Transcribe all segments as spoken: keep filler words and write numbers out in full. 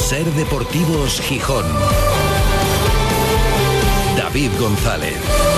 Ser Deportivos Gijón. David González.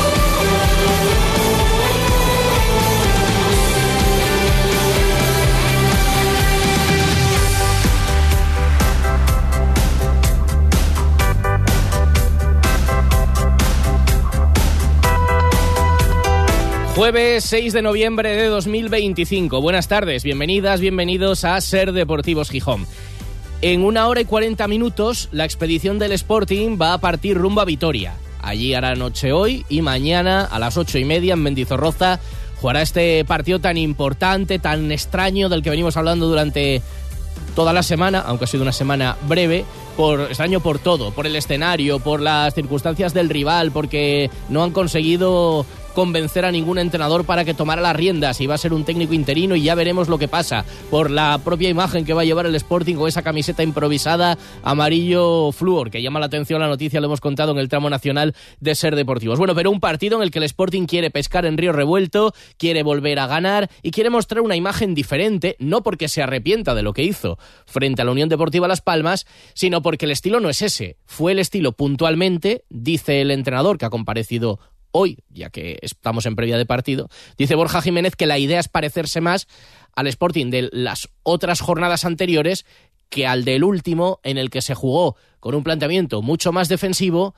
Jueves seis de noviembre de dos mil veinticinco. Buenas tardes, bienvenidas, bienvenidos a Ser Deportivos Gijón. En una hora y cuarenta minutos, la expedición del Sporting va a partir rumbo a Vitoria. Allí hará noche hoy y mañana a las ocho y media en Mendizorroza jugará este partido tan importante, tan extraño, del que venimos hablando durante toda la semana, aunque ha sido una semana breve. Por, extraño por todo, por el escenario, por las circunstancias del rival, porque no han conseguido convencer a ningún entrenador para que tomara las riendas y va a ser un técnico interino y ya veremos lo que pasa, por la propia imagen que va a llevar el Sporting con esa camiseta improvisada amarillo flúor, que llama la atención. La noticia lo hemos contado en el tramo nacional de Ser Deportivos. Bueno, pero un partido en el que el Sporting quiere pescar en río revuelto, quiere volver a ganar y quiere mostrar una imagen diferente, no porque se arrepienta de lo que hizo frente a la Unión Deportiva Las Palmas, sino porque el estilo no es ese. Fue el estilo puntualmente, dice el entrenador que ha comparecido hoy, ya que estamos en previa de partido, dice Borja Jiménez que la idea es parecerse más al Sporting de las otras jornadas anteriores que al del último, en el que se jugó con un planteamiento mucho más defensivo,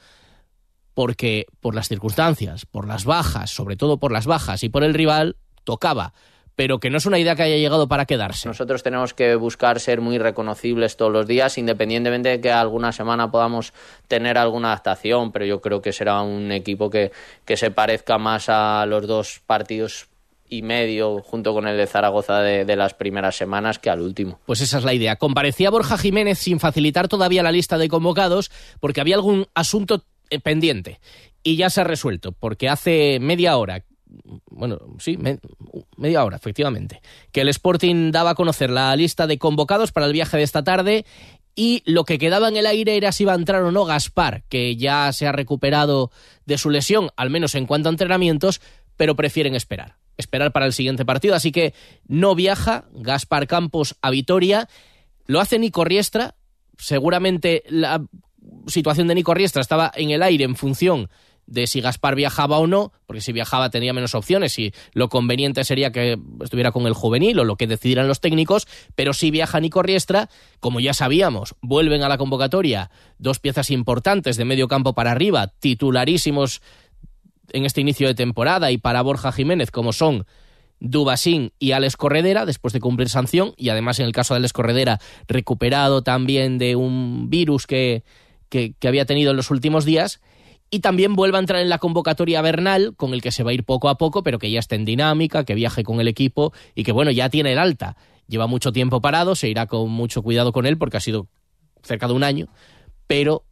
porque por las circunstancias, por las bajas, sobre todo por las bajas y por el rival, tocaba. Pero que no es una idea que haya llegado para quedarse. Nosotros tenemos que buscar ser muy reconocibles todos los días, independientemente de que alguna semana podamos tener alguna adaptación, pero yo creo que será un equipo que, que se parezca más a los dos partidos y medio, junto con el de Zaragoza de, de las primeras semanas, que al último. Pues esa es la idea. Comparecía Borja Jiménez sin facilitar todavía la lista de convocados, porque había algún asunto pendiente, y ya se ha resuelto, porque hace media hora... Bueno, sí, me, media hora, efectivamente, que el Sporting daba a conocer la lista de convocados para el viaje de esta tarde y lo que quedaba en el aire era si iba a entrar o no Gaspar, que ya se ha recuperado de su lesión, al menos en cuanto a entrenamientos, pero prefieren esperar, esperar para el siguiente partido, así que no viaja Gaspar Campos a Vitoria. Lo hace Nico Riestra. Seguramente la situación de Nico Riestra estaba en el aire en función de si Gaspar viajaba o no, porque si viajaba tenía menos opciones y lo conveniente sería que estuviera con el juvenil o lo que decidieran los técnicos, pero si viaja Nico Riestra, como ya sabíamos, vuelven a la convocatoria dos piezas importantes de medio campo para arriba, titularísimos en este inicio de temporada y para Borja Jiménez, como son Dubasín y Alex Corredera, después de cumplir sanción, y además en el caso de Alex Corredera, recuperado también de un virus que, que, que había tenido en los últimos días. Y también vuelve a entrar en la convocatoria Bernal, con el que se va a ir poco a poco, pero que ya está en dinámica, que viaje con el equipo y que, bueno, ya tiene el alta. Lleva mucho tiempo parado, se irá con mucho cuidado con él porque ha sido cerca de un año, pero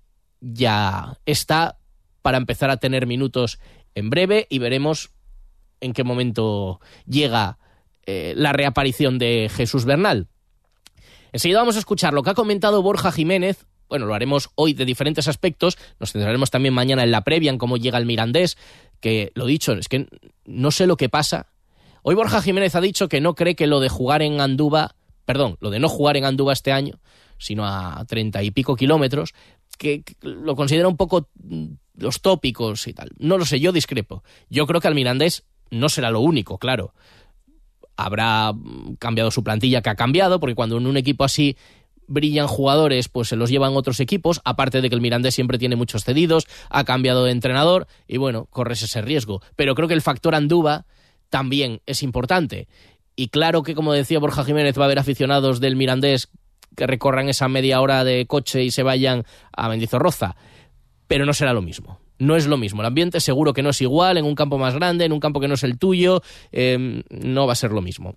ya está para empezar a tener minutos en breve y veremos en qué momento llega eh, la reaparición de Jesús Bernal. Enseguida vamos a escuchar lo que ha comentado Borja Jiménez. Bueno, lo haremos hoy de diferentes aspectos, nos centraremos también mañana en la previa, en cómo llega el Mirandés, que lo dicho, es que no sé lo que pasa. Hoy Borja Jiménez ha dicho que no cree que lo de jugar en Andúba, perdón, lo de no jugar en Andúba este año, sino a treinta y pico kilómetros, que, que lo considera un poco los tópicos y tal. No lo sé, yo discrepo. Yo creo que al Mirandés no será lo único, claro. Habrá cambiado su plantilla, que ha cambiado, porque cuando en un equipo así brillan jugadores, pues se los llevan otros equipos, aparte de que el Mirandés siempre tiene muchos cedidos, ha cambiado de entrenador y bueno, corres ese riesgo. Pero creo que el factor Andúba también es importante. Y claro que, como decía Borja Jiménez, va a haber aficionados del Mirandés que recorran esa media hora de coche y se vayan a Mendizorroza, pero no será lo mismo. No es lo mismo. El ambiente seguro que no es igual, en un campo más grande, en un campo que no es el tuyo, eh, no va a ser lo mismo.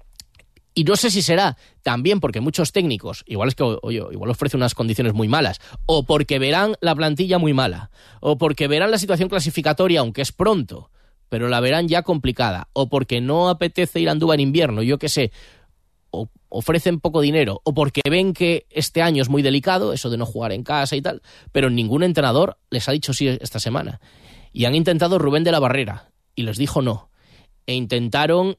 Y no sé si será también porque muchos técnicos, igual es que oye, igual ofrece unas condiciones muy malas, o porque verán la plantilla muy mala, o porque verán la situación clasificatoria, aunque es pronto, pero la verán ya complicada, o porque no apetece ir a Andúba en invierno, yo qué sé, o ofrecen poco dinero, o porque ven que este año es muy delicado, eso de no jugar en casa y tal, pero ningún entrenador les ha dicho sí esta semana. Y han intentado Rubén de la Barrera, y les dijo no. E intentaron...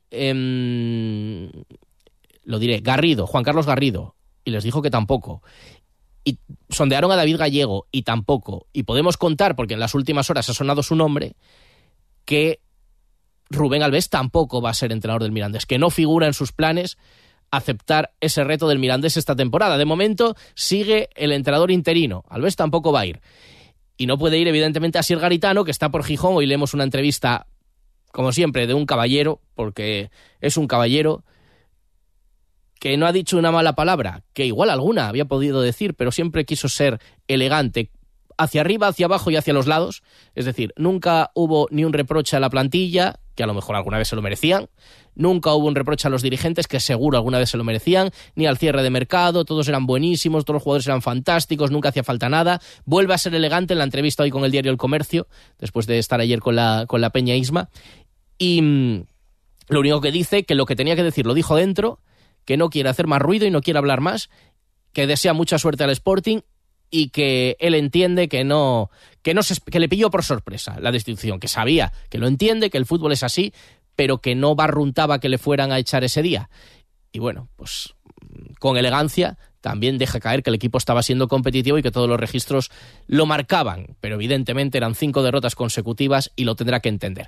Eh, lo diré, Garrido, Juan Carlos Garrido, y les dijo que tampoco. y sondearon a David Gallego y tampoco, y podemos contar, porque en las últimas horas ha sonado su nombre, que Rubén Albés tampoco va a ser entrenador del Mirandés, que no figura en sus planes aceptar ese reto del Mirandés esta temporada. De momento sigue el entrenador interino, Albés tampoco va a ir. Y no puede ir, evidentemente, Asier Garitano, que está por Gijón. Hoy leemos una entrevista, como siempre, de un caballero, porque es un caballero que no ha dicho una mala palabra, que igual alguna había podido decir, pero siempre quiso ser elegante, hacia arriba, hacia abajo y hacia los lados. Es decir, nunca hubo ni un reproche a la plantilla, que a lo mejor alguna vez se lo merecían, nunca hubo un reproche a los dirigentes, que seguro alguna vez se lo merecían, ni al cierre de mercado, todos eran buenísimos, todos los jugadores eran fantásticos, nunca hacía falta nada. Vuelve a ser elegante en la entrevista hoy con el diario El Comercio, después de estar ayer con la, con la Peña Isma, y mmm, lo único que dice, que lo que tenía que decir lo dijo dentro, que no quiere hacer más ruido y no quiere hablar más, que desea mucha suerte al Sporting y que él entiende que no, que no se, que le pilló por sorpresa la destitución, que sabía, que lo entiende, que el fútbol es así, pero que no barruntaba que le fueran a echar ese día. Y bueno, pues con elegancia también deja caer que el equipo estaba siendo competitivo y que todos los registros lo marcaban, pero evidentemente eran cinco derrotas consecutivas y lo tendrá que entender.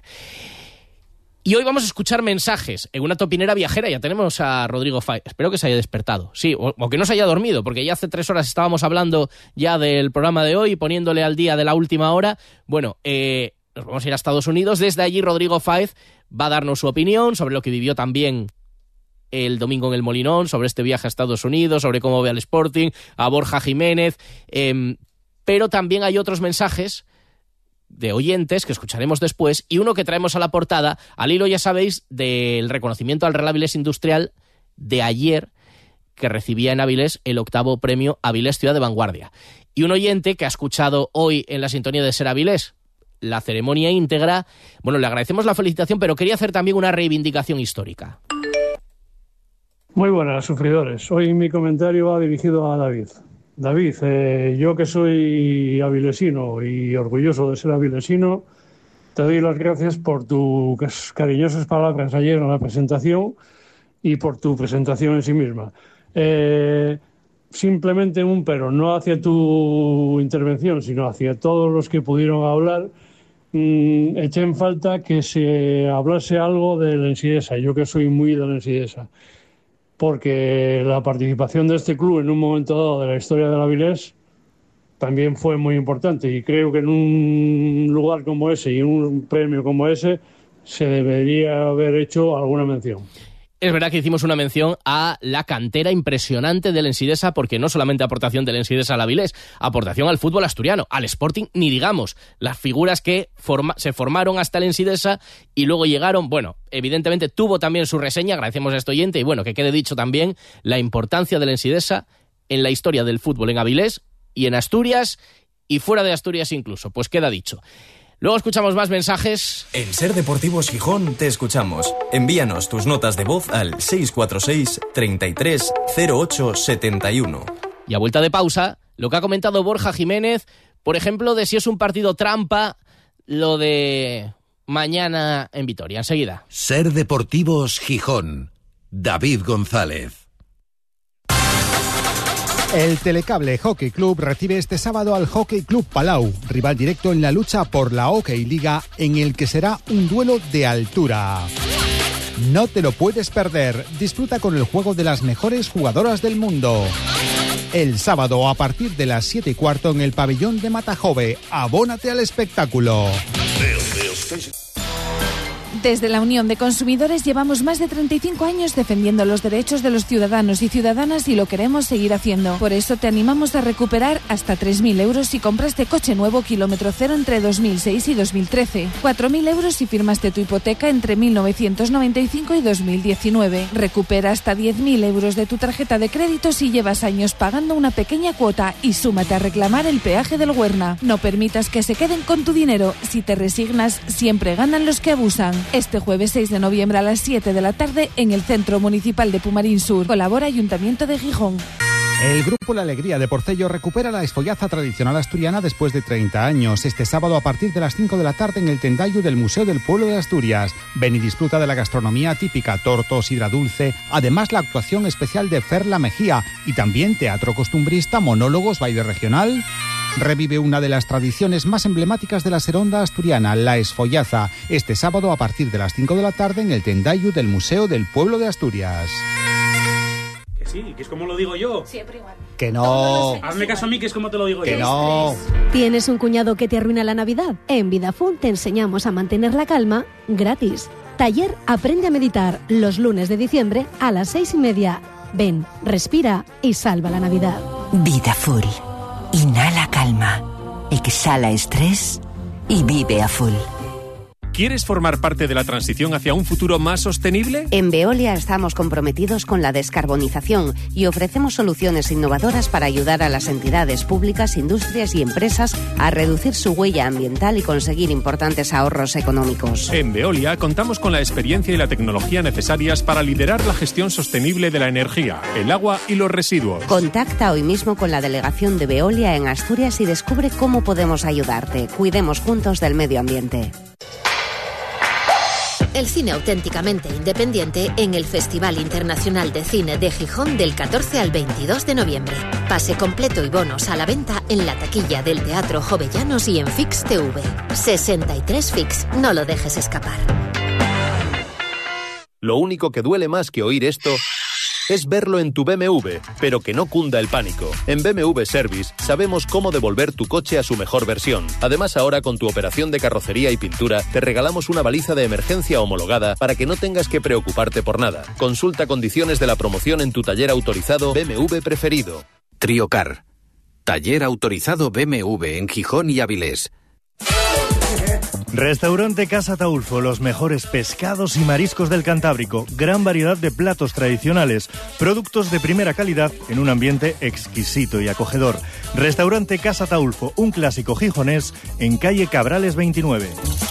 Y hoy vamos a escuchar mensajes en una topinera viajera. Ya tenemos a Rodrigo Fáez. Espero que se haya despertado. Sí, o, o que no se haya dormido, porque ya hace tres horas estábamos hablando ya del programa de hoy, poniéndole al día de la última hora. Bueno, eh, nos vamos a ir a Estados Unidos. Desde allí Rodrigo Fáez va a darnos su opinión sobre lo que vivió también el domingo en el Molinón, sobre este viaje a Estados Unidos, sobre cómo ve al Sporting, a Borja Jiménez. Eh, pero también hay otros mensajes de oyentes que escucharemos después, y uno que traemos a la portada, al hilo, ya sabéis, del reconocimiento al Real Avilés Industrial de ayer, que recibía en Avilés el octavo premio Avilés Ciudad de Vanguardia. Y un oyente que ha escuchado hoy en la sintonía de Ser Avilés la ceremonia íntegra, bueno, le agradecemos la felicitación, pero quería hacer también una reivindicación histórica. Muy buenas, sufridores. Hoy mi comentario va dirigido a David. David, eh, yo que soy avilesino y orgulloso de ser avilesino, te doy las gracias por tus cariñosas palabras ayer en la presentación y por tu presentación en sí misma. Eh, simplemente un pero, no hacia tu intervención, sino hacia todos los que pudieron hablar. Mm, eché en falta que se hablase algo del Ensidesa, yo que soy muy del Ensidesa, porque la participación de este club en un momento dado de la historia del Avilés también fue muy importante, y creo que en un lugar como ese y en un premio como ese se debería haber hecho alguna mención. Es verdad que hicimos una mención a la cantera impresionante del Ensidesa, porque no solamente aportación del Ensidesa al Avilés, aportación al fútbol asturiano, al Sporting, ni digamos, las figuras que forma, se formaron hasta el Ensidesa y luego llegaron. Bueno, evidentemente tuvo también su reseña, agradecemos a este oyente, y bueno, que quede dicho también la importancia del Ensidesa en la historia del fútbol en Avilés y en Asturias, y fuera de Asturias incluso, pues queda dicho. Luego escuchamos más mensajes. En Ser Deportivos Gijón te escuchamos. Envíanos tus notas de voz al seis cuatro seis, treinta y tres, cero ocho setenta y uno. Y a vuelta de pausa, lo que ha comentado Borja Jiménez, por ejemplo, de si es un partido trampa lo de mañana en Vitoria. Enseguida. Ser Deportivos Gijón. David González. El Telecable Hockey Club recibe este sábado al Hockey Club Palau, rival directo en la lucha por la Hockey Liga, en el que será un duelo de altura. No te lo puedes perder, disfruta con el juego de las mejores jugadoras del mundo. El sábado a partir de las siete y cuarto en el pabellón de Matajove, abónate al espectáculo. Desde la Unión de Consumidores llevamos más de treinta y cinco años defendiendo los derechos de los ciudadanos y ciudadanas, y lo queremos seguir haciendo. Por eso te animamos a recuperar hasta tres mil euros si compraste coche nuevo kilómetro cero entre dos mil seis y dos mil trece. cuatro mil euros si firmaste tu hipoteca entre mil novecientos noventa y cinco y dos mil diecinueve. Recupera hasta diez mil euros de tu tarjeta de crédito si llevas años pagando una pequeña cuota, y súmate a reclamar el peaje del Huerna. No permitas que se queden con tu dinero. Si te resignas, siempre ganan los que abusan. Este jueves seis de noviembre a las siete de la tarde en el Centro Municipal de Pumarín Sur. Colabora Ayuntamiento de Gijón. El grupo La Alegría de Porcello recupera la esfollaza tradicional asturiana después de treinta años. Este sábado a partir de las cinco de la tarde en el tendayu del Museo del Pueblo de Asturias. Ven y disfruta de la gastronomía típica, torto, sidra dulce, además la actuación especial de Ferla Mejía y también teatro costumbrista, monólogos, baile regional. Revive una de las tradiciones más emblemáticas de la seronda asturiana, la esfollaza, este sábado a partir de las cinco de la tarde en el tendayu del Museo del Pueblo de Asturias. Sí, que es como lo digo yo. Siempre igual. Que no. Hazme caso a mí, que es como te lo digo que yo. Que no. ¿Tienes un cuñado que te arruina la Navidad? En Vidafun te enseñamos a mantener la calma gratis. Taller Aprende a Meditar los lunes de diciembre a las seis y media. Ven, respira y salva la Navidad. Vidafur. Inhala calma, exhala estrés y vive a full. ¿Quieres formar parte de la transición hacia un futuro más sostenible? En Veolia estamos comprometidos con la descarbonización y ofrecemos soluciones innovadoras para ayudar a las entidades públicas, industrias y empresas a reducir su huella ambiental y conseguir importantes ahorros económicos. En Veolia contamos con la experiencia y la tecnología necesarias para liderar la gestión sostenible de la energía, el agua y los residuos. Contacta hoy mismo con la delegación de Veolia en Asturias y descubre cómo podemos ayudarte. Cuidemos juntos del medio ambiente. El cine auténticamente independiente en el Festival Internacional de Cine de Gijón del catorce al veintidós de noviembre. Pase completo y bonos a la venta en la taquilla del Teatro Jovellanos y en Fix T V. sesenta y tres Fix, no lo dejes escapar. Lo único que duele más que oír esto es verlo en tu B M W, pero que no cunda el pánico. En B M W Service sabemos cómo devolver tu coche a su mejor versión. Además, ahora con tu operación de carrocería y pintura, te regalamos una baliza de emergencia homologada para que no tengas que preocuparte por nada. Consulta condiciones de la promoción en tu taller autorizado B M W preferido. Triocar, taller autorizado B M W en Gijón y Avilés. Restaurante Casa Taulfo, los mejores pescados y mariscos del Cantábrico, gran variedad de platos tradicionales, productos de primera calidad en un ambiente exquisito y acogedor. Restaurante Casa Taulfo, un clásico gijonés en calle Cabrales veintinueve.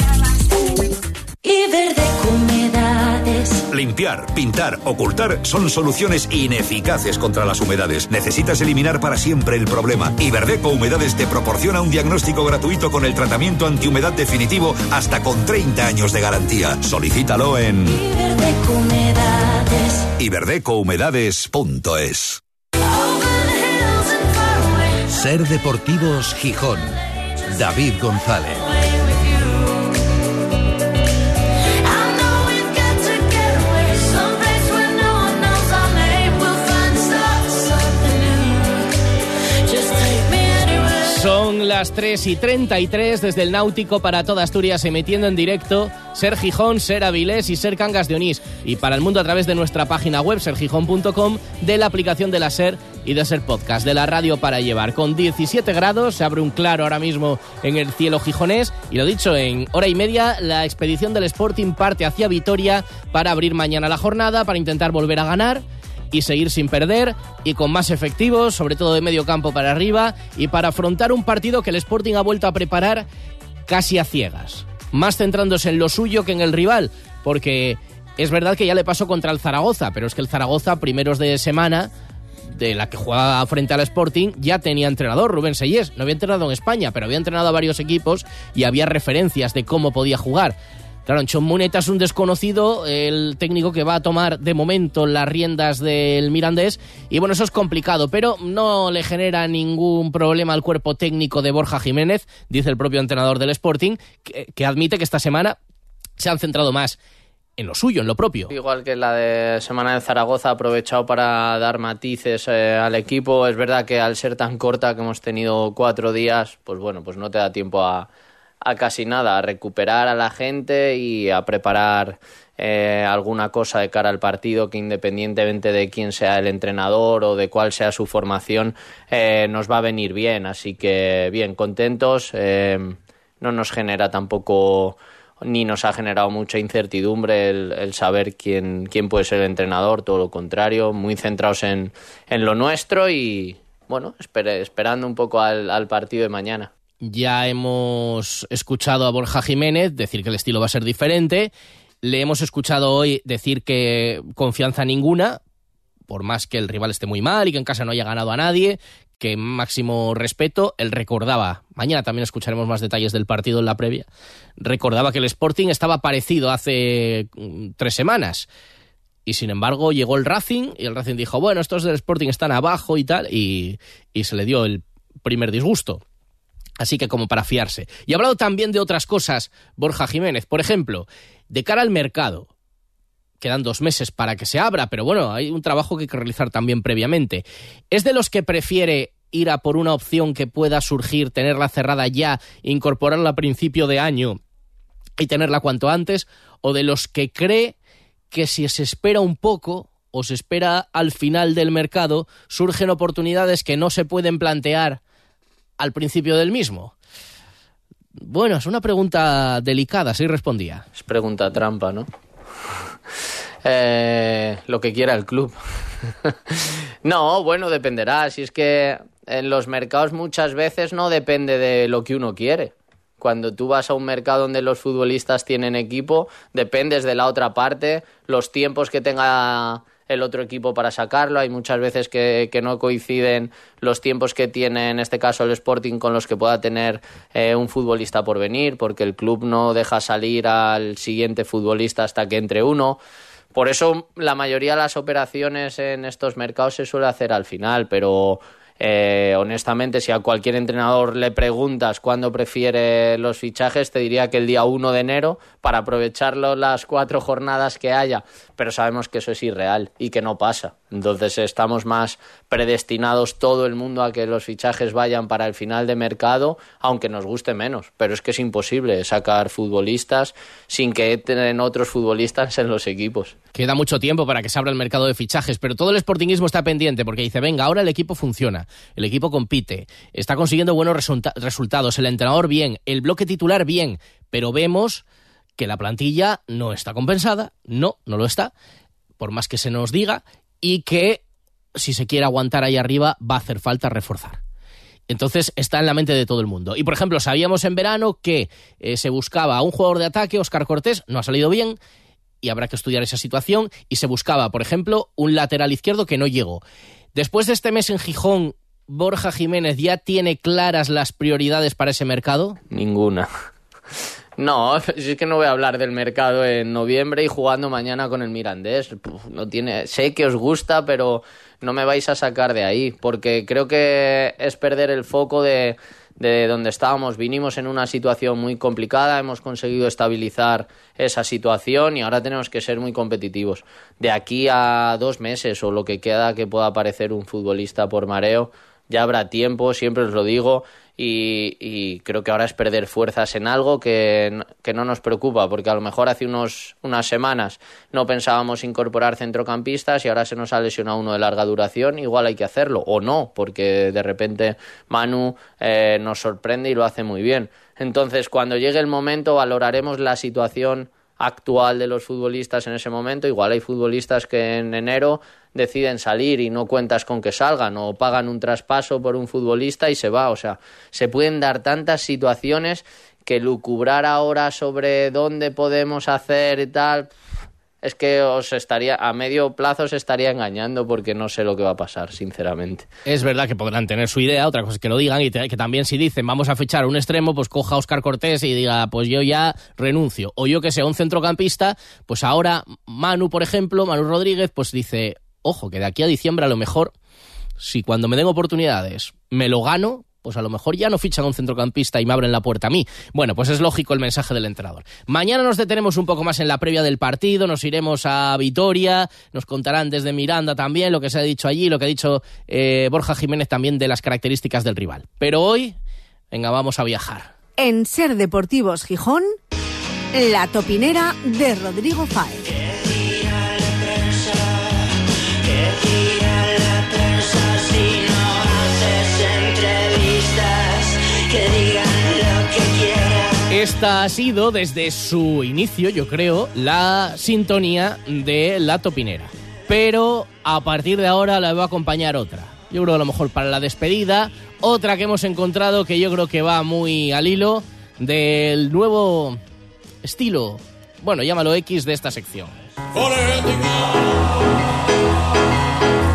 Iberdeco Humedades. Limpiar, pintar, ocultar son soluciones ineficaces contra las humedades. Necesitas eliminar para siempre el problema. Iberdeco Humedades te proporciona un diagnóstico gratuito con el tratamiento antihumedad definitivo hasta con treinta años de garantía. Solicítalo en Iberdeco Humedades. iberdeco humedades punto es. Ser Deportivos Gijón. David González. Son las tres y treinta y tres desde el Náutico para toda Asturias, emitiendo en directo Ser Gijón, Ser Avilés y Ser Cangas de Onís. Y para el mundo a través de nuestra página web, ser gijón punto com, de la aplicación de la Ser y de Ser Podcast, de la radio para llevar. Con diecisiete grados, se abre un claro ahora mismo en el cielo gijonés. Y lo dicho, en hora y media, la expedición del Sporting parte hacia Vitoria para abrir mañana la jornada, para intentar volver a ganar y seguir sin perder y con más efectivos, sobre todo de medio campo para arriba, y para afrontar un partido que el Sporting ha vuelto a preparar casi a ciegas, más centrándose en lo suyo que en el rival, porque es verdad que ya le pasó contra el Zaragoza, pero es que el Zaragoza, primeros de semana de la que jugaba frente al Sporting, ya tenía entrenador, Rubén Sellés. No había entrenado en España, pero había entrenado a varios equipos y había referencias de cómo podía jugar. Claro, Anchón Muneta es un desconocido, el técnico que va a tomar de momento las riendas del Mirandés, y bueno, eso es complicado, pero no le genera ningún problema al cuerpo técnico de Borja Jiménez, dice el propio entrenador del Sporting, que, que admite que esta semana se han centrado más en lo suyo, en lo propio. Igual que la de semana de Zaragoza, ha aprovechado para dar matices eh, al equipo. Es verdad que al ser tan corta, que hemos tenido cuatro días, pues bueno, pues no te da tiempo a... a casi nada, a recuperar a la gente y a preparar eh, alguna cosa de cara al partido que, independientemente de quién sea el entrenador o de cuál sea su formación, eh, nos va a venir bien. Así que bien, contentos. Eh, no nos genera tampoco, ni nos ha generado mucha incertidumbre el, el saber quién, quién puede ser el entrenador, todo lo contrario, muy centrados en, en lo nuestro y bueno, esper, esperando un poco al, al partido de mañana. Ya hemos escuchado a Borja Jiménez decir que el estilo va a ser diferente. Le hemos escuchado hoy decir que confianza ninguna. por más que el rival esté muy mal y que en casa no haya ganado a nadie, que máximo respeto, él recordaba, mañana también escucharemos más detalles del partido en la previa, recordaba que el Sporting estaba parecido hace tres semanas. Y sin embargo llegó el Racing y el Racing dijo, bueno, estos del Sporting están abajo y tal, y, y se le dio el primer disgusto. Así que como para fiarse. Y ha hablado también de otras cosas Borja Jiménez. Por ejemplo, de cara al mercado. Quedan dos meses para que se abra, pero bueno, hay un trabajo que hay que realizar también previamente. ¿Es de los que prefiere ir a por una opción que pueda surgir, tenerla cerrada ya, incorporarla a principio de año y tenerla cuanto antes? ¿O de los que cree que si se espera un poco o se espera al final del mercado, surgen oportunidades que no se pueden plantear al principio del mismo? Bueno, es una pregunta delicada, sí respondía. Es pregunta trampa, ¿no? eh, lo que quiera el club. No, bueno, dependerá. Si es que en los mercados muchas veces no depende de lo que uno quiere. Cuando tú vas a un mercado donde los futbolistas tienen equipo, dependes de la otra parte, los tiempos que tenga el otro equipo para sacarlo. Hay muchas veces que, que no coinciden los tiempos que tiene, en este caso el Sporting, con los que pueda tener eh, un futbolista por venir, porque el club no deja salir al siguiente futbolista hasta que entre uno. Por eso la mayoría de las operaciones en estos mercados se suele hacer al final, pero Eh, honestamente, si a cualquier entrenador le preguntas cuándo prefiere los fichajes, te diría que el día uno de enero, para aprovecharlo las cuatro jornadas que haya, pero sabemos que eso es irreal y que no pasa. Entonces estamos más predestinados todo el mundo a que los fichajes vayan para el final de mercado, aunque nos guste menos, pero es que es imposible sacar futbolistas sin que entren otros futbolistas en los equipos. Queda mucho tiempo para que se abra el mercado de fichajes, pero todo el sportinguismo está pendiente porque dice, venga, ahora el equipo funciona, el equipo compite, está consiguiendo buenos resulta- resultados, el entrenador bien, el bloque titular bien, pero vemos que la plantilla no está compensada, no, no lo está, por más que se nos diga, y que si se quiere aguantar ahí arriba va a hacer falta reforzar. Entonces está en la mente de todo el mundo. Y por ejemplo, sabíamos en verano que eh, se buscaba a un jugador de ataque, Óscar Cortés, no ha salido bien, y habrá que estudiar esa situación, y se buscaba, por ejemplo, un lateral izquierdo que no llegó. Después de este mes en Gijón, ¿Borja Jiménez ya tiene claras las prioridades para ese mercado? Ninguna. No, es que no voy a hablar del mercado en noviembre y jugando mañana con el Mirandés. No tiene, sé que os gusta, pero no me vais a sacar de ahí, porque creo que es perder el foco de, de donde estábamos. Vinimos en una situación muy complicada, hemos conseguido estabilizar esa situación y ahora tenemos que ser muy competitivos. De aquí a dos meses o lo que queda que pueda aparecer un futbolista por mareo, ya habrá tiempo, siempre os lo digo, y, y creo que ahora es perder fuerzas en algo que, que no nos preocupa, porque a lo mejor hace unos, unas semanas no pensábamos incorporar centrocampistas y ahora se nos ha lesionado uno de larga duración, igual hay que hacerlo, o no, porque de repente Manu eh, nos sorprende y lo hace muy bien. Entonces, cuando llegue el momento, valoraremos la situación actual de los futbolistas en ese momento. Igual hay futbolistas que en enero deciden salir y no cuentas con que salgan, o pagan un traspaso por un futbolista y se va. O sea, se pueden dar tantas situaciones que lucubrar ahora sobre dónde podemos hacer y tal, es que os estaría a medio plazo os estaría engañando, porque no sé lo que va a pasar, sinceramente. Es verdad que podrán tener su idea, otra cosa es que lo digan, y te, que también si dicen vamos a fichar un extremo, pues coja a Óscar Cortés y diga pues yo ya renuncio, o yo que sé, un centrocampista, pues ahora Manu, por ejemplo, Manu Rodríguez, pues dice, ojo, que de aquí a diciembre a lo mejor, si cuando me den oportunidades me lo gano, pues a lo mejor ya no fichan a un centrocampista y me abren la puerta a mí. Bueno, pues es lógico el mensaje del entrenador. Mañana nos detenemos un poco más en la previa del partido, nos iremos a Vitoria, nos contarán desde Miranda también lo que se ha dicho allí, lo que ha dicho eh, Borja Jiménez también de las características del rival. Pero hoy, venga, vamos a viajar. En Ser Deportivos Gijón, la topinera de Rodrigo Fáez. Esta ha sido, desde su inicio, yo creo, la sintonía de La Topinera. Pero a partir de ahora la va a acompañar otra. Yo creo que a lo mejor para la despedida, otra que hemos encontrado que yo creo que va muy al hilo del nuevo estilo, bueno, llámalo X, de esta sección.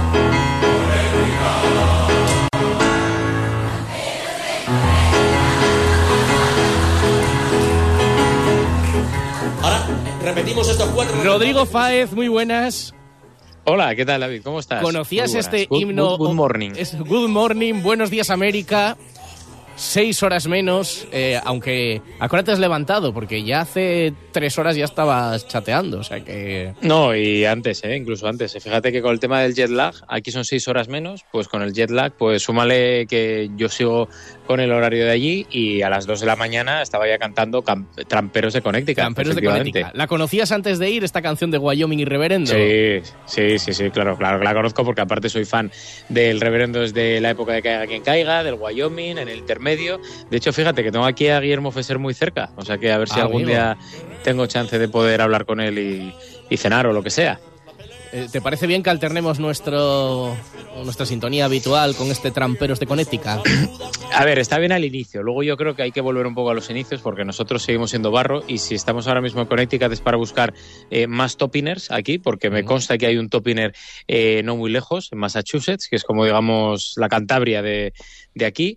reunimos estos cuatro... Rodrigo Fáez, muy buenas. Hola, ¿qué tal, David? ¿Cómo estás? ¿Conocías este good, himno? Good, good morning. Es Good Morning, Buenos Días América. Seis horas menos, eh, aunque ahora te has levantado, porque ya hace tres horas ya estabas chateando, o sea que... No, y antes, eh, incluso antes. Fíjate que con el tema del jet lag, aquí son seis horas menos, pues con el jet lag, pues súmale que yo sigo con el horario de allí y a las dos de la mañana estaba ya cantando Tramperos de Connecticut. Tramperos de Connecticut. ¿La conocías antes de ir, esta canción de Wyoming y Reverendo? Sí, sí, sí, sí, claro, claro que la conozco porque aparte soy fan del Reverendo desde la época de Caiga Quien Caiga, del Wyoming, en el intermedio. De hecho, fíjate que tengo aquí a Guillermo Fesser muy cerca, o sea que a ver si ah, algún amigo. día tengo chance de poder hablar con él y, y cenar o lo que sea. ¿Te parece bien que alternemos nuestro nuestra sintonía habitual con este Tramperos de Connecticut? A ver, está bien al inicio. Luego yo creo que hay que volver un poco a los inicios porque nosotros seguimos siendo barro y si estamos ahora mismo en Connecticut es para buscar eh, más topiners aquí, porque me consta que hay un topiner eh, no muy lejos, en Massachusetts, que es como digamos la Cantabria de, de aquí.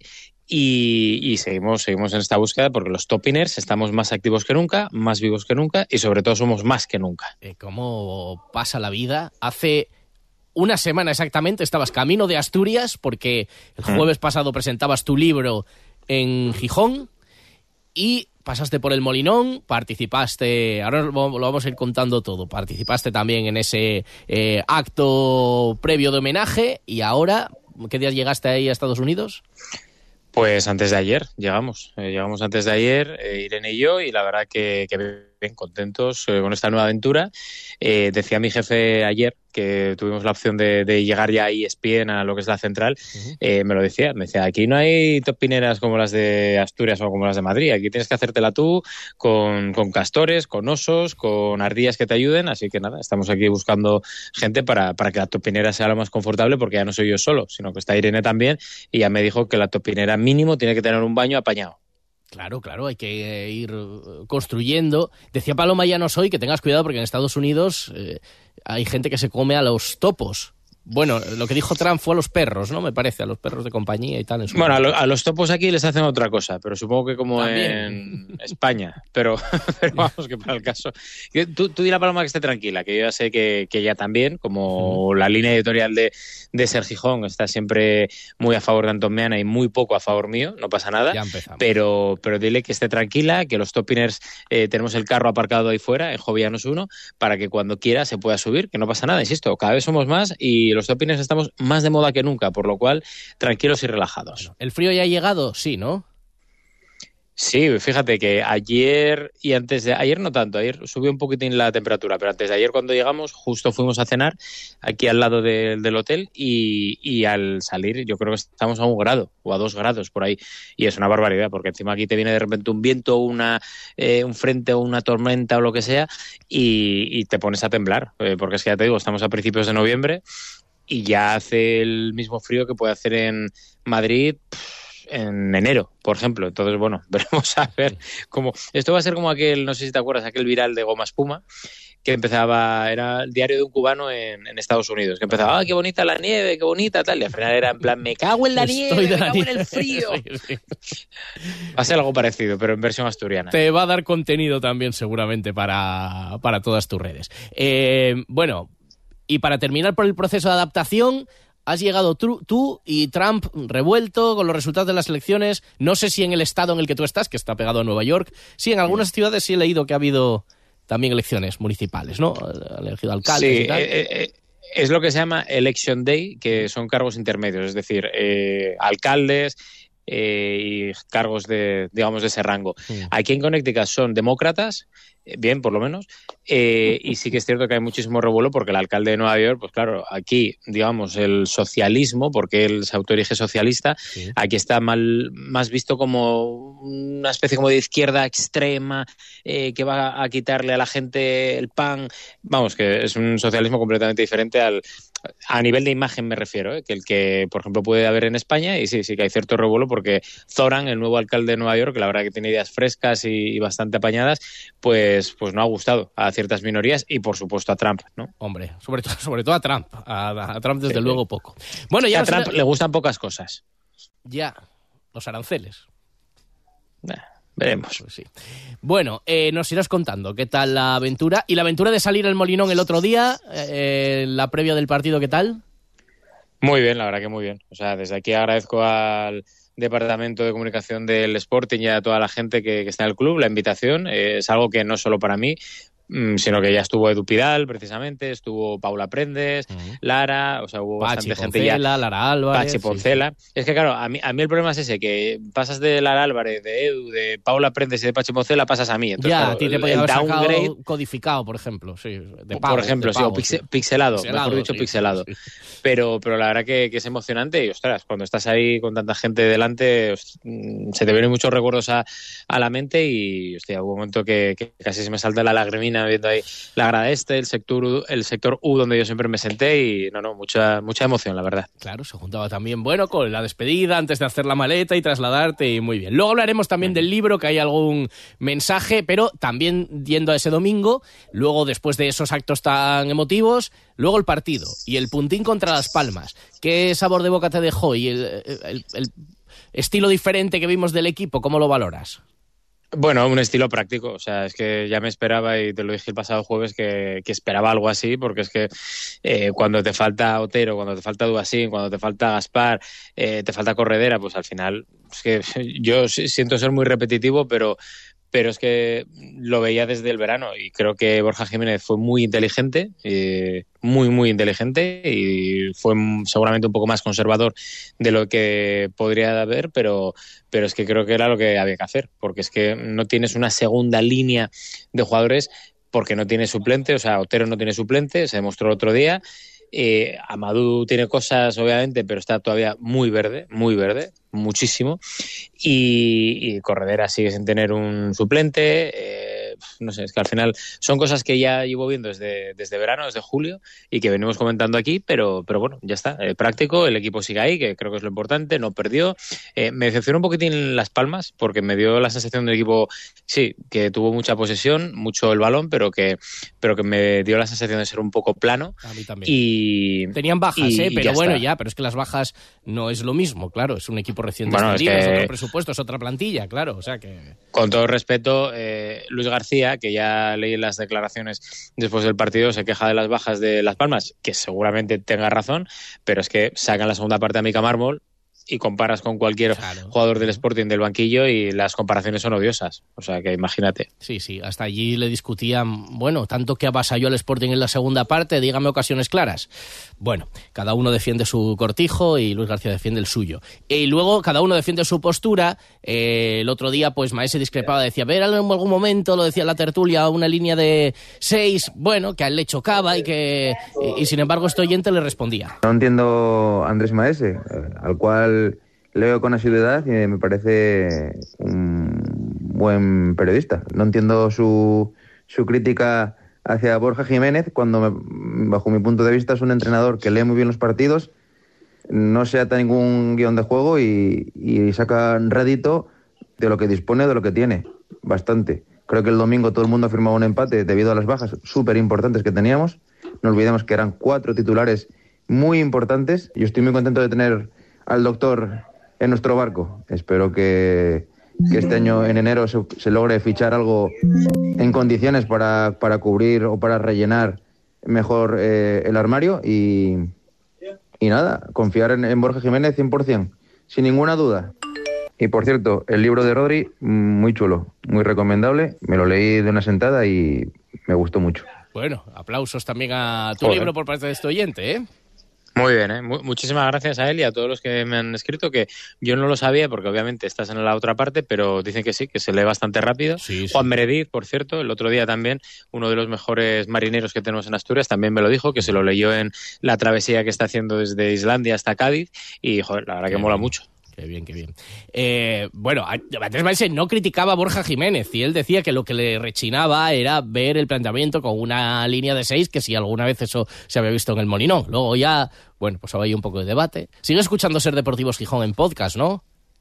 Y, y seguimos, seguimos en esta búsqueda porque los topiners estamos más activos que nunca, más vivos que nunca y sobre todo somos más que nunca. Eh, ¿Cómo pasa la vida? Hace una semana exactamente estabas camino de Asturias porque el jueves mm. pasado presentabas tu libro en Gijón y pasaste por el Molinón, participaste, ahora lo vamos a ir contando todo, participaste también en ese eh, acto previo de homenaje y ahora, ¿qué días llegaste ahí a Estados Unidos? Pues antes de ayer llegamos, eh, llegamos antes de ayer, eh, Irene y yo, y la verdad que, que bien contentos eh, con esta nueva aventura. Eh, decía mi jefe ayer que tuvimos la opción de, de llegar ya a E S P N, a lo que es la central, uh-huh. eh, me lo decía, me decía, aquí no hay topineras como las de Asturias o como las de Madrid, aquí tienes que hacértela tú con, con castores, con osos, con ardillas que te ayuden, así que nada, estamos aquí buscando gente para, para que la topinera sea lo más confortable, porque ya no soy yo solo, sino que está Irene también, y ya me dijo que la topinera mínimo tiene que tener un baño apañado. Claro, claro, hay que ir construyendo. Decía Paloma Llanos hoy que tengas cuidado porque en Estados Unidos eh, hay gente que se come a los topos. Bueno, lo que dijo Trump fue a los perros, ¿no? Me parece, a los perros de compañía y tal. En su bueno, a, lo, a los topos aquí les hacen otra cosa, pero supongo que como también en España. Pero, pero vamos, que para el caso... Tú, tú dile a Paloma que esté tranquila, que yo ya sé que, que ella también, como uh-huh. la línea editorial de, de Ser Gijón, está siempre muy a favor de Antón Meana y muy poco a favor mío, no pasa nada. Ya empezamos. Pero, pero dile que esté tranquila, que los topiners eh, tenemos el carro aparcado ahí fuera, en Jovillanos uno, para que cuando quiera se pueda subir, que no pasa nada, insisto, cada vez somos más y los topiners estamos más de moda que nunca, por lo cual tranquilos y relajados. Bueno, ¿el frío ya ha llegado? Sí, ¿no? Sí, fíjate que ayer y antes de... Ayer no tanto, ayer subió un poquitín la temperatura, pero antes de ayer cuando llegamos justo fuimos a cenar aquí al lado de, del hotel y, y al salir yo creo que estamos a un grado o a dos grados por ahí y es una barbaridad porque encima aquí te viene de repente un viento, una eh, un frente o una tormenta o lo que sea y, y te pones a temblar, eh, porque es que ya te digo, estamos a principios de noviembre y ya hace el mismo frío que puede hacer en Madrid pff, en enero, por ejemplo. Entonces, bueno, veremos a ver cómo... Esto va a ser como aquel, no sé si te acuerdas, aquel viral de Goma Espuma, que empezaba, era el diario de un cubano en, en Estados Unidos, que empezaba, ah, qué bonita la nieve, qué bonita, tal, y al final era en plan, me cago en la Estoy nieve, me cago nieve. en el frío. Sí, sí. Va a ser algo parecido, pero en versión asturiana. Te va a dar contenido también seguramente para, para todas tus redes. Eh, bueno... Y para terminar por el proceso de adaptación, has llegado tú, tú y Trump revuelto con los resultados de las elecciones. No sé si en el estado en el que tú estás, que está pegado a Nueva York. Sí, en algunas ciudades sí he leído que ha habido también elecciones municipales, ¿no? Han elegido alcaldes sí, y tal. Eh, eh, es lo que se llama Election Day, que son cargos intermedios, es decir, eh, alcaldes... Eh, y cargos de, digamos, de ese rango. Sí. Aquí en Connecticut son demócratas, eh, bien, por lo menos, eh, y sí que es cierto que hay muchísimo revuelo porque el alcalde de Nueva York, pues claro, aquí, digamos, el socialismo, porque él se autoerige socialista, sí. aquí está mal, más visto como una especie como de izquierda extrema, eh, que va a quitarle a la gente el pan. Vamos, que es un socialismo completamente diferente al... A nivel de imagen me refiero, ¿eh? que el que, por ejemplo, puede haber en España, y sí, sí que hay cierto revuelo porque Zoran, el nuevo alcalde de Nueva York, que la verdad que tiene ideas frescas y, y bastante apañadas, pues, pues no ha gustado a ciertas minorías y, por supuesto, a Trump, ¿no? Hombre, sobre todo, sobre todo a Trump. A, a Trump, desde sí, luego, poco. Bueno, ya a Trump le gustan pocas cosas. Ya, los aranceles. veremos. Pues sí. Bueno, eh, nos irás contando qué tal la aventura. ¿Y la aventura de salir al Molinón el otro día? Eh, la previa del partido, ¿qué tal? Muy bien, la verdad que muy bien. O sea, desde aquí agradezco al Departamento de Comunicación del Sporting y a toda la gente que, que está en el club la invitación. Eh, es algo que no es solo para mí, sino que ya estuvo Edu Pidal, precisamente, estuvo Paula Prendes, uh-huh. Lara, o sea, hubo Pachi bastante Poncela, gente ya. Lara Álvarez. Pachi Poncela. Sí, sí. Es que, claro, a mí, a mí el problema es ese, que pasas de Lara Álvarez, de Edu, de Paula Prendes y de Pachi Poncela, pasas a mí. Entonces, ya, claro, a ti te podía haber sacado codificado, por ejemplo, sí. De pavo, por ejemplo, de pavo, sí, o pixel, sí. pixelado, pixelado, mejor dicho, sí, pixelado. Sí, sí. Pero, pero la verdad que, que es emocionante y, ostras, cuando estás ahí con tanta gente delante, ostras, se te vienen muchos recuerdos a, a la mente y, hostia, hubo un momento que, que casi se me salta la lagrimina viendo ahí la grada este, el sector U, el sector U donde yo siempre me senté y no, no, mucha, mucha emoción, la verdad. Claro, se juntaba también, bueno, con la despedida antes de hacer la maleta y trasladarte y muy bien. Luego hablaremos también del libro, que hay algún mensaje, pero también yendo a ese domingo, luego después de esos actos tan emotivos, luego el partido y el puntín contra Las Palmas. ¿Qué sabor de boca te dejó y el, el, el estilo diferente que vimos del equipo, cómo lo valoras? Bueno, un estilo práctico, o sea, es que ya me esperaba y te lo dije el pasado jueves que, que esperaba algo así, porque es que eh, cuando te falta Otero, cuando te falta Duasín, cuando te falta Gaspar, eh, te falta Corredera, pues al final, es que yo siento ser muy repetitivo, pero pero es que lo veía desde el verano y creo que Borja Jiménez fue muy inteligente, eh, muy, muy inteligente y fue seguramente un poco más conservador de lo que podría haber, pero, pero es que creo que era lo que había que hacer, porque es que no tienes una segunda línea de jugadores porque no tiene suplente, o sea, Otero no tiene suplente, se demostró el otro día. Eh, Amadou tiene cosas, obviamente, pero está todavía muy verde, muy verde, muchísimo. Y, y Corredera sigue sin tener un suplente. Eh, no sé, es que al final son cosas que ya llevo viendo desde, desde verano, desde julio, y que venimos comentando aquí, pero, pero bueno, ya está. Eh, práctico, el equipo sigue ahí, que creo que es lo importante, no perdió. Eh, me decepcionó un poquitín Las Palmas, porque me dio la sensación del equipo, sí, que tuvo mucha posesión, mucho el balón, pero que, pero que me dio la sensación de ser un poco plano. A mí también. Y tenían bajas, y, ¿eh? Pero ya bueno, está. ya, pero es que las bajas no es lo mismo, claro, es un equipo recién bueno, descendido, es, es, que, es otro presupuesto, es otra plantilla, claro, o sea que... Con todo respeto, eh, Luis García, que ya leí las declaraciones después del partido, se queja de las bajas de Las Palmas, que seguramente tenga razón, pero es que sacan la segunda parte a Mica Mármol y comparas con cualquier claro. jugador del Sporting del banquillo y las comparaciones son odiosas. O sea, que imagínate. Sí, sí, hasta allí le discutían, bueno, tanto que avasalló el Sporting en la segunda parte, dígame ocasiones claras. Bueno, cada uno defiende su cortijo y Luis García defiende el suyo. Y luego cada uno defiende su postura. Eh, el otro día, pues Maese discrepaba, decía, ver, en algún momento, lo decía en la tertulia, una línea de seis, bueno, que a él le chocaba y que y, y sin embargo este oyente le respondía. No entiendo a Andrés Maese, eh, al cual leo con asiduidad y me parece un buen periodista. No entiendo su, su crítica hacia Borja Jiménez cuando, me, bajo mi punto de vista, es un entrenador que lee muy bien los partidos, no se ata ningún guión de juego y, y saca un rédito de lo que dispone, de lo que tiene. Bastante. Creo que el domingo todo el mundo ha firmado un empate debido a las bajas súper importantes que teníamos. No olvidemos que eran cuatro titulares muy importantes. Yo estoy muy contento de tener al doctor en nuestro barco. Espero que, que este año en enero se, se logre fichar algo en condiciones para, para cubrir o para rellenar mejor eh, el armario y, y nada, confiar en, en Borja Jiménez cien por ciento, sin ninguna duda. Y por cierto, el libro de Rodri, muy chulo, muy recomendable, me lo leí de una sentada y me gustó mucho. Bueno, aplausos también a tu Joder. libro por parte de este oyente, ¿eh? Muy bien, ¿eh? Muchísimas gracias a él y a todos los que me han escrito, que yo no lo sabía porque obviamente estás en la otra parte, pero dicen que sí, que se lee bastante rápido. Sí, sí. Juan Meredith, por cierto, el otro día también, uno de los mejores marineros que tenemos en Asturias, también me lo dijo, que se lo leyó en la travesía que está haciendo desde Islandia hasta Cádiz y, joder, la verdad que mola mucho. Qué bien, qué bien. Eh, bueno, Andrés Maese no criticaba a Borja Jiménez y él decía que lo que le rechinaba era ver el planteamiento con una línea de seis, que si alguna vez eso se había visto en el Molinón. Luego ya, bueno, pues había un poco de debate. Sigue escuchando Ser Deportivos Gijón en podcast, ¿no?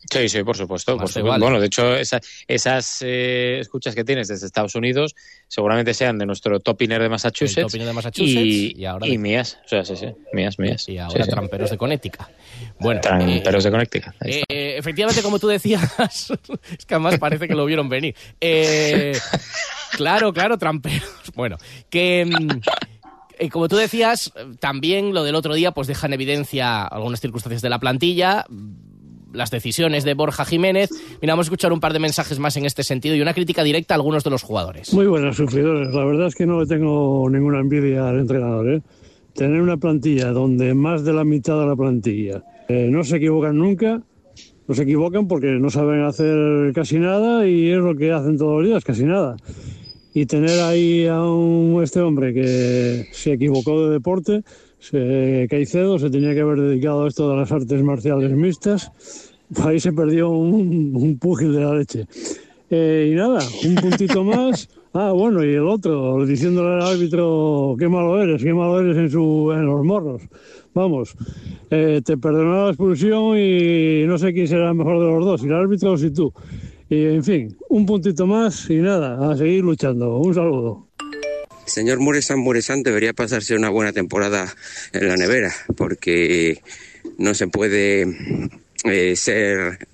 Sí, sí, por supuesto. Por supuesto. Vale. Bueno, de hecho, esa, esas eh, escuchas que tienes desde Estados Unidos seguramente sean de nuestro topiner de Massachusetts, el topiner de Massachusetts y, y, ahora y mías. O sea, sí, sí, mías, mías. Y ahora sí, tramperos sí. de Connecticut. Bueno, tramperos eh, de Connecticut. Eh, eh, efectivamente, como tú decías, es que además parece que lo vieron venir. Eh, claro, claro, tramperos. Bueno, que... Eh, como tú decías, también lo del otro día pues deja en evidencia algunas circunstancias de la plantilla, las decisiones de Borja Jiménez. Mira, vamos a escuchar un par de mensajes más en este sentido y una crítica directa a algunos de los jugadores. Muy buenas, sufridores. La verdad es que no le tengo ninguna envidia al entrenador, ¿eh? Tener una plantilla donde más de la mitad de la plantilla eh, no se equivocan nunca, no se equivocan porque no saben hacer casi nada y es lo que hacen todos los días, casi nada. Y tener ahí a un, este hombre que se equivocó de deporte, se, Caicedo, se tenía que haber dedicado a esto de las artes marciales mixtas, ahí se perdió un, un púgil de la leche. Eh, y nada, un puntito más. Ah, bueno, y el otro, diciéndole al árbitro, qué malo eres, qué malo eres en, su, en los morros. Vamos, eh, te perdonó la expulsión y no sé quién será el mejor de los dos, si el árbitro o si tú. Y en fin, un puntito más y nada, a seguir luchando. Un saludo. Señor Muresan, Muresan debería pasarse una buena temporada en la nevera, porque no se puede eh, ser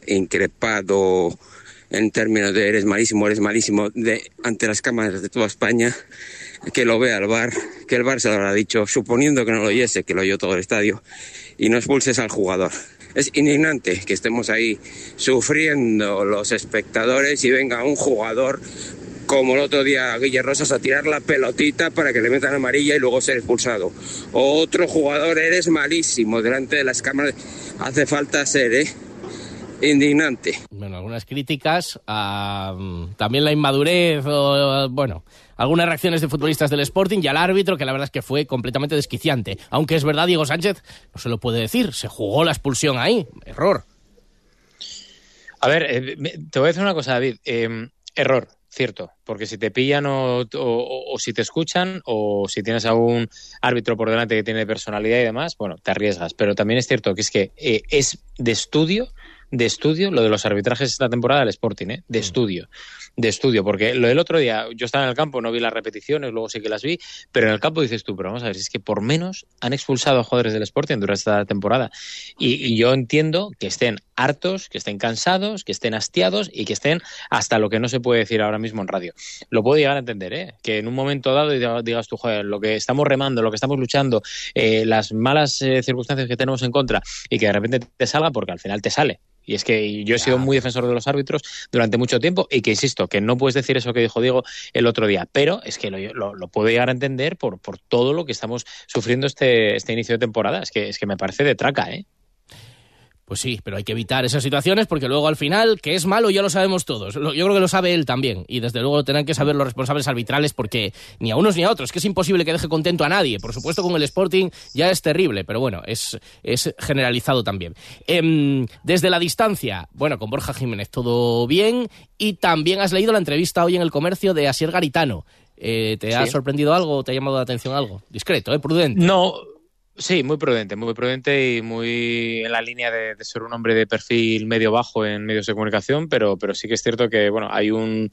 increpado en términos de eres malísimo, eres malísimo, de, ante las cámaras de toda España, que lo vea el V A R, que el V A R se lo habrá dicho, suponiendo que no lo oyese, que lo oyó todo el estadio, y no expulses al jugador. Es indignante que estemos ahí sufriendo los espectadores y venga un jugador como el otro día Guille Rosas a tirar la pelotita para que le metan amarilla y luego ser expulsado. Otro jugador, eres malísimo delante de las cámaras. Hace falta ser, ¿eh? Indignante. Bueno, algunas críticas a um, también la inmadurez o, bueno, algunas reacciones de futbolistas del Sporting y al árbitro, que la verdad es que fue completamente desquiciante. Aunque es verdad, Diego Sánchez no se lo puede decir, se jugó la expulsión ahí, error. A ver, eh, te voy a decir una cosa, David, eh, error, cierto, porque si te pillan o, o, o si te escuchan o si tienes a un árbitro por delante que tiene personalidad y demás, bueno, te arriesgas, pero también es cierto que es que eh, es de estudio de estudio lo de los arbitrajes esta temporada del Sporting, ¿eh? De estudio, de estudio, porque lo del otro día, yo estaba en el campo, no vi las repeticiones, luego sí que las vi, pero en el campo dices tú, pero vamos a ver, si es que por menos han expulsado a jugadores del Sporting durante esta temporada, y, y yo entiendo que estén hartos, que estén cansados, que estén hastiados y que estén hasta lo que no se puede decir ahora mismo en radio. Lo puedo llegar a entender, ¿eh? Que en un momento dado digas tú, joder, lo que estamos remando, lo que estamos luchando, eh, las malas eh, circunstancias que tenemos en contra, y que de repente te salga, porque al final te sale. Y es que yo he sido muy defensor de los árbitros durante mucho tiempo y que insisto, que no puedes decir eso que dijo Diego el otro día, pero es que lo, lo, lo puedo llegar a entender por, por todo lo que estamos sufriendo este, este inicio de temporada. Es que, es que me parece de traca, ¿eh? Pues sí, pero hay que evitar esas situaciones porque luego al final, que es malo, ya lo sabemos todos. Yo creo que lo sabe él también. Y desde luego tendrán que saber los responsables arbitrales porque ni a unos ni a otros. Que es imposible que deje contento a nadie. Por supuesto, con el Sporting ya es terrible, pero bueno, es, es generalizado también. Eh, desde la distancia, bueno, con Borja Jiménez todo bien. Y también has leído la entrevista hoy en El Comercio de Asier Garitano. Eh, ¿Te ha sí. sorprendido algo? ¿Te ha llamado la atención algo? Discreto, ¿eh? Prudente. No... Sí, muy prudente, muy prudente y muy en la línea de, de ser un hombre de perfil medio bajo en medios de comunicación, pero, pero sí que es cierto que bueno, hay un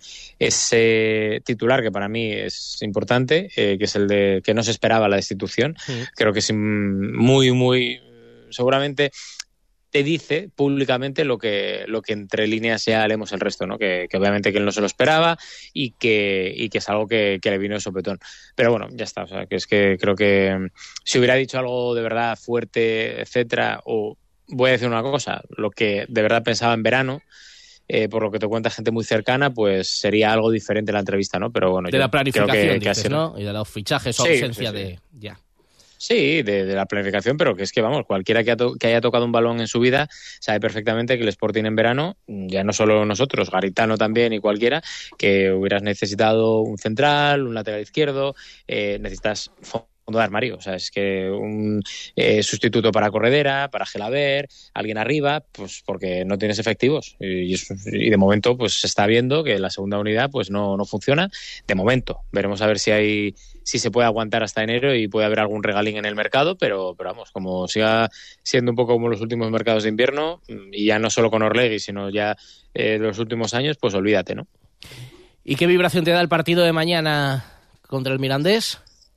ese titular que para mí es importante, eh, que es el de que no se esperaba la destitución. Sí. Creo que es muy, muy seguramente te dice públicamente lo que lo que entre líneas ya leemos el resto, ¿no? Que, que obviamente que él no se lo esperaba y que y que es algo que, que le vino de sopetón. Pero bueno, ya está. O sea, que es que creo que si hubiera dicho algo de verdad fuerte, etcétera, o voy a decir una cosa, lo que de verdad pensaba en verano, eh, por lo que te cuenta gente muy cercana, pues sería algo diferente la entrevista, ¿no? Pero bueno, de yo la planificación, creo que, que dices, ¿no? Y de los fichajes o sí, ausencia sí, sí. de ya. Sí, de, de la planificación, pero que es que, vamos, cualquiera que, ha to- que haya tocado un balón en su vida sabe perfectamente que el Sporting en verano, ya no solo nosotros, Garitano también y cualquiera, que hubieras necesitado un central, un lateral izquierdo, eh, necesitas dar, Mario. O sea, es que un eh, sustituto para Corredera, para Gelaber, alguien arriba, pues porque no tienes efectivos. Y, y de momento, pues se está viendo que la segunda unidad pues no, no funciona. De momento. Veremos a ver si hay si se puede aguantar hasta enero y puede haber algún regalín en el mercado, pero, pero vamos, como siga siendo un poco como los últimos mercados de invierno, y ya no solo con Orlegui, sino ya eh, los últimos años, pues olvídate, ¿no? ¿Y qué vibración te da el partido de mañana contra el Mirandés?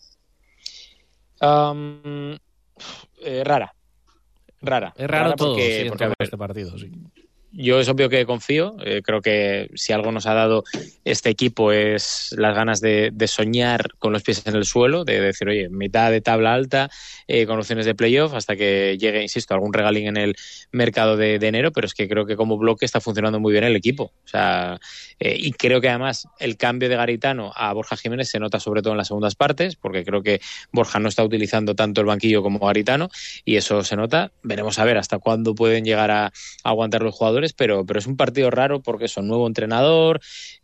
Um, eh, rara. Rara. Es raro rara todo, porque, sí, porque a ver, este partido, sí. Yo es obvio que confío, eh, creo que si algo nos ha dado este equipo es las ganas de, de soñar con los pies en el suelo, de decir, oye, mitad de tabla alta, eh, con opciones de playoff, hasta que llegue, insisto, algún regalín en el mercado de, de enero, pero es que creo que como bloque está funcionando muy bien el equipo. O sea, eh, y creo que además el cambio de Garitano a Borja Jiménez se nota sobre todo en las segundas partes, porque creo que Borja no está utilizando tanto el banquillo como Garitano, y eso se nota. Veremos a ver hasta cuándo pueden llegar a, a aguantar los jugadores, pero, pero es un partido raro porque es un nuevo entrenador.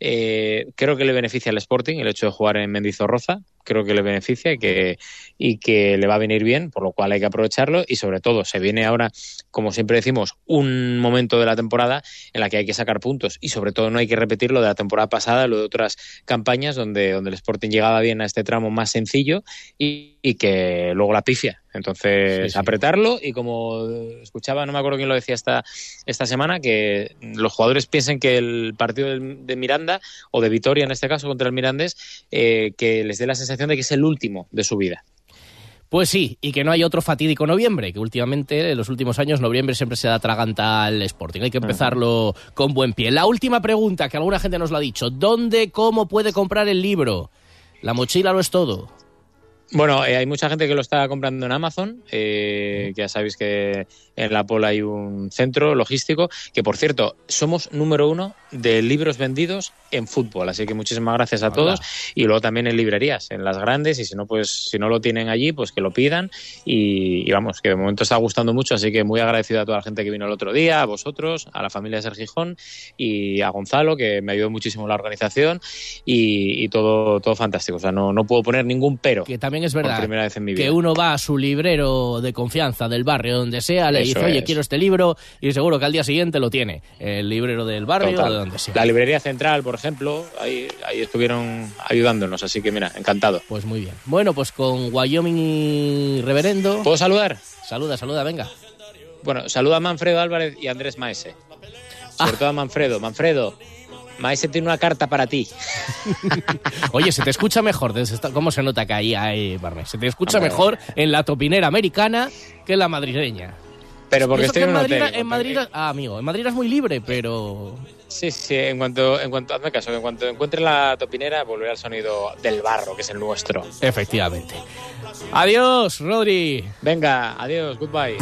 Eh, creo que le beneficia al Sporting el hecho de jugar en Mendizorroza, creo que le beneficia y que, y que le va a venir bien, por lo cual hay que aprovecharlo, y sobre todo se viene ahora, como siempre decimos, un momento de la temporada en la que hay que sacar puntos, y sobre todo no hay que repetir lo de la temporada pasada, lo de otras campañas donde, donde el Sporting llegaba bien a este tramo más sencillo y, y que luego la pifia. Entonces, sí, sí. apretarlo, y como escuchaba, no me acuerdo quién lo decía esta, esta semana, que los jugadores piensen que el partido de Miranda, o de Vitoria en este caso contra el Mirandés, eh, que les dé la sensación de que es el último de su vida. Pues sí, y que no hay otro fatídico noviembre, que últimamente, en los últimos años, noviembre siempre se da traganta al Sporting. Hay que empezarlo uh-huh. con buen pie. La última pregunta, que alguna gente nos lo ha dicho: ¿dónde, cómo puede comprar el libro? La mochila lo es todo. Bueno, eh, hay mucha gente que lo está comprando en Amazon, eh, que ya sabéis que en La Pola hay un centro logístico, que por cierto, somos número uno de libros vendidos en fútbol, así que muchísimas gracias a Hola. todos, y luego también en librerías, en las grandes, y si no, pues si no lo tienen allí, pues que lo pidan, y, y vamos, que de momento está gustando mucho, así que muy agradecido a toda la gente que vino el otro día, a vosotros, a la familia de Ser Gijón, y a Gonzalo, que me ayudó muchísimo en la organización, y, y todo, todo fantástico, o sea, no, no puedo poner ningún pero. Que también es verdad que uno va a su librero de confianza del barrio, donde sea, le Eso dice, oye, es. quiero este libro, y seguro que al día siguiente lo tiene, el librero del barrio Total. o de donde sea. La librería central, por ejemplo, ahí, ahí estuvieron ayudándonos, así que mira, encantado. Pues muy bien. Bueno, pues con Wyoming y Reverendo... ¿Puedo saludar? Saluda, saluda, venga. Bueno, saluda a Manfredo Álvarez y a Andrés Maese. Sobre ah. todo a Manfredo. Manfredo, Maese tiene una carta para ti. Oye, se te escucha mejor. ¿Cómo se nota que ahí hay, Barney? Se te escucha Hombre. mejor en la topinera americana que en la madrileña. Pero porque estoy en, en Madrid. En Madrid, ah, amigo, en Madrid es muy libre, pero... Sí, sí, en cuanto, en cuanto, hazme caso, en cuanto encuentre la topinera, volveré al sonido del barro, que es el nuestro. Efectivamente. Adiós, Rodri. Venga, adiós, goodbye.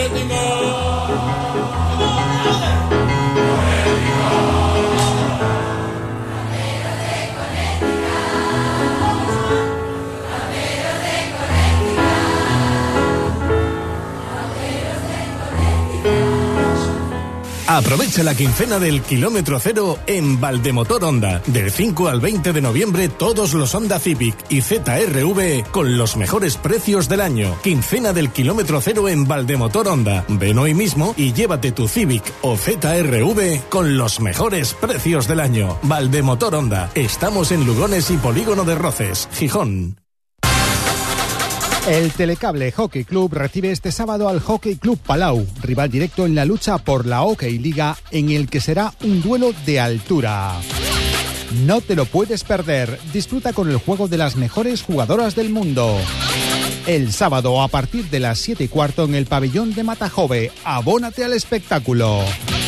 Aprovecha la quincena del kilómetro cero en Valdemotor Honda. Del cinco al veinte de noviembre, todos los Honda Civic y Z R V con los mejores precios del año. Quincena del kilómetro cero en Valdemotor Honda. Ven hoy mismo y llévate tu Civic o Z R V con los mejores precios del año. Valdemotor Honda. Estamos en Lugones y Polígono de Roces, Gijón. El Telecable Hockey Club recibe este sábado al Hockey Club Palau, rival directo en la lucha por la Hockey Liga, en el que será un duelo de altura. No te lo puedes perder. Disfruta con el juego de las mejores jugadoras del mundo. El sábado a partir de las siete y cuarto en el pabellón de Matajove. Abónate al espectáculo.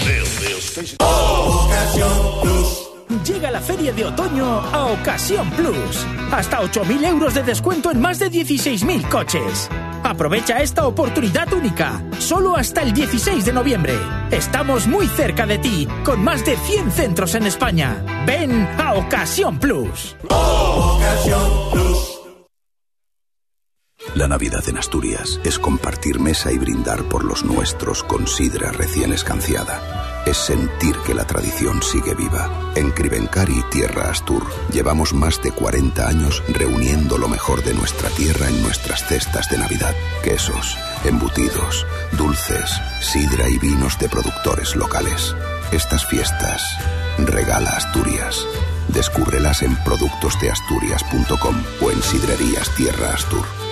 Llega la feria de otoño a Ocasión Plus. Hasta ocho mil euros de descuento en más de dieciséis mil coches. Aprovecha esta oportunidad única, solo hasta el dieciséis de noviembre. Estamos muy cerca de ti, con más de cien centros en España. Ven a Ocasión Plus. Ocasión Plus. La Navidad en Asturias es compartir mesa y brindar por los nuestros con sidra recién escanciada. es sentir que la tradición sigue viva. En Cribencari Tierra Astur llevamos más de cuarenta años reuniendo lo mejor de nuestra tierra en nuestras cestas de Navidad. Quesos, embutidos, dulces, sidra y vinos de productores locales. Estas fiestas, regala Asturias. Descúbrelas en productos de asturias punto com o en Sidrerías Tierra Astur.